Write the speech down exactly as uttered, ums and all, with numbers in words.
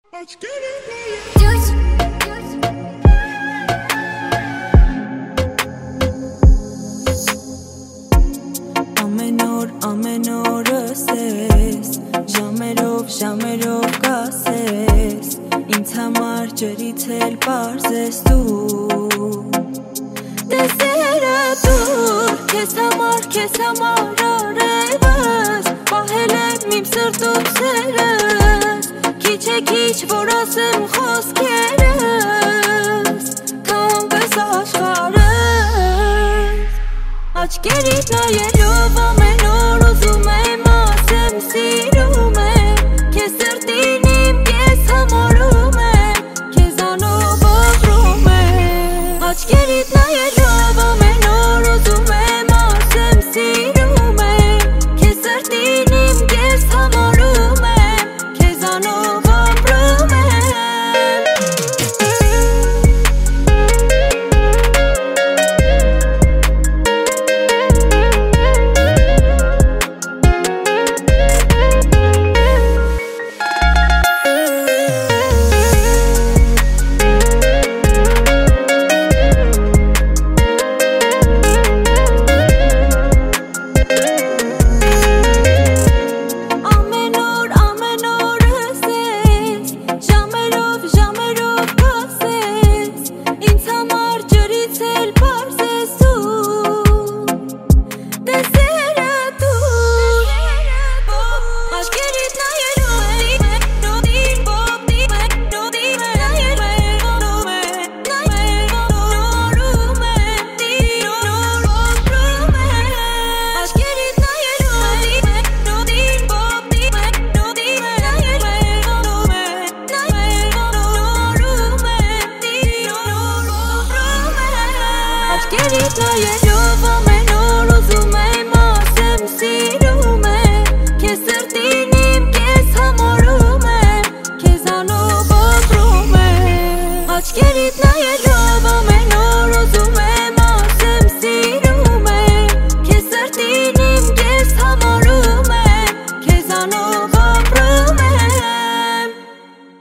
Ամեն օր, ամեն օրս ես, ժամերով, ժամերով կասես, ինձ համար ջրից էլ պարզ ես դու։ Տեսերը դուր, քեզ համար, քեզ համար արևս, պահել եմ իմ սրտում սերս, քիչ է քիչ, որ ասեմ խոսքերս, կանվես աշխարհս, աչքերիդ նայելով ամեն օր ուզում եմ